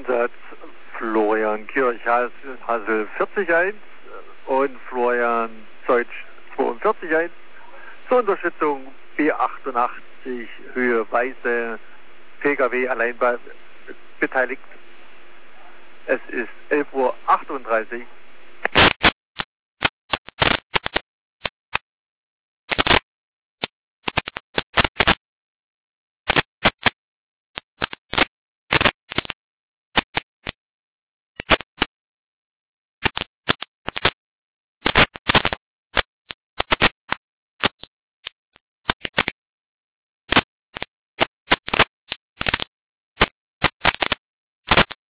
Einsatz Florian Kirchhassel 40-1 und Florian Zeutsch 42-1. Zur Unterstützung B88 Höhe Weiße PKW allein beteiligt. Es ist 11:38 Uhr.